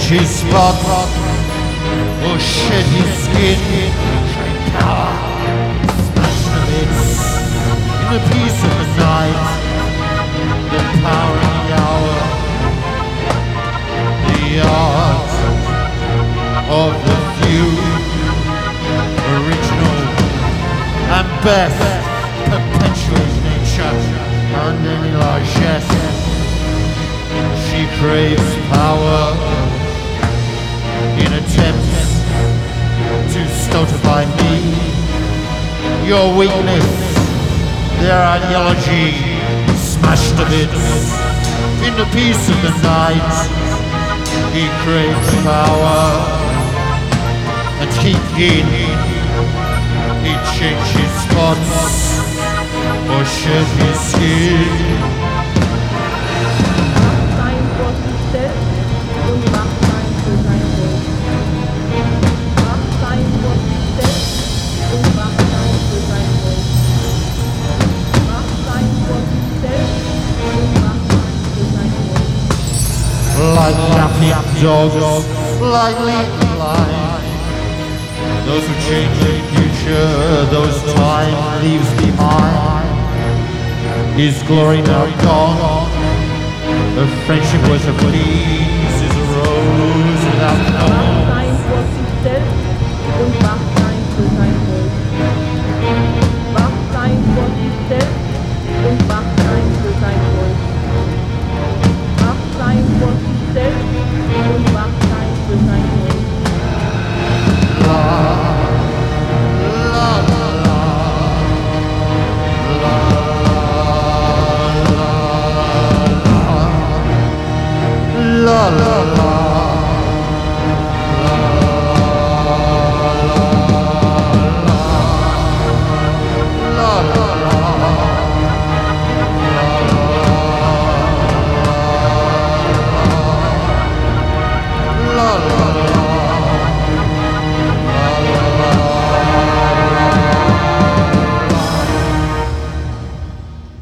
change his spot or shed his skin. Train power, smash the bits in the peace of the night. The power of the hour, the art of the few, original and best, perpetuate nature and any largesse. She craves power in attempts to stultify me. Your weakness, their ideology, smashed to bits in the peace of the night. He craves power and keep in. He changes spots or shed his skin. Like yapping dogs, like leaping lions, those who change the future, those time leaves behind. His glory now gone, the friendship was a please, is a rose without thorn.